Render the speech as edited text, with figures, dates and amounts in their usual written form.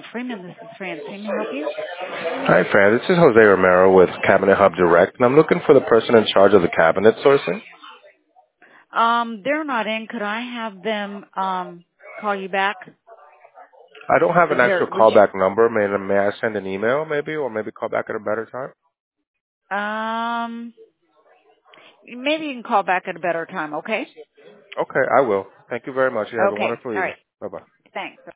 Freeman. This is Francine. May I help you? Hi, Fran. This is Jose Romero with Cabinet Hub Direct, and I'm looking for the person in charge of the cabinet sourcing. They're not in. Could I have them call you back? I don't have an Is there actual would callback number. May I send an email, maybe, or maybe call back at a better time? you maybe you can call back at a better time, okay? Okay, I will. Thank you very much. You have a Okay. wonderful All evening. right. Bye-bye. Thanks.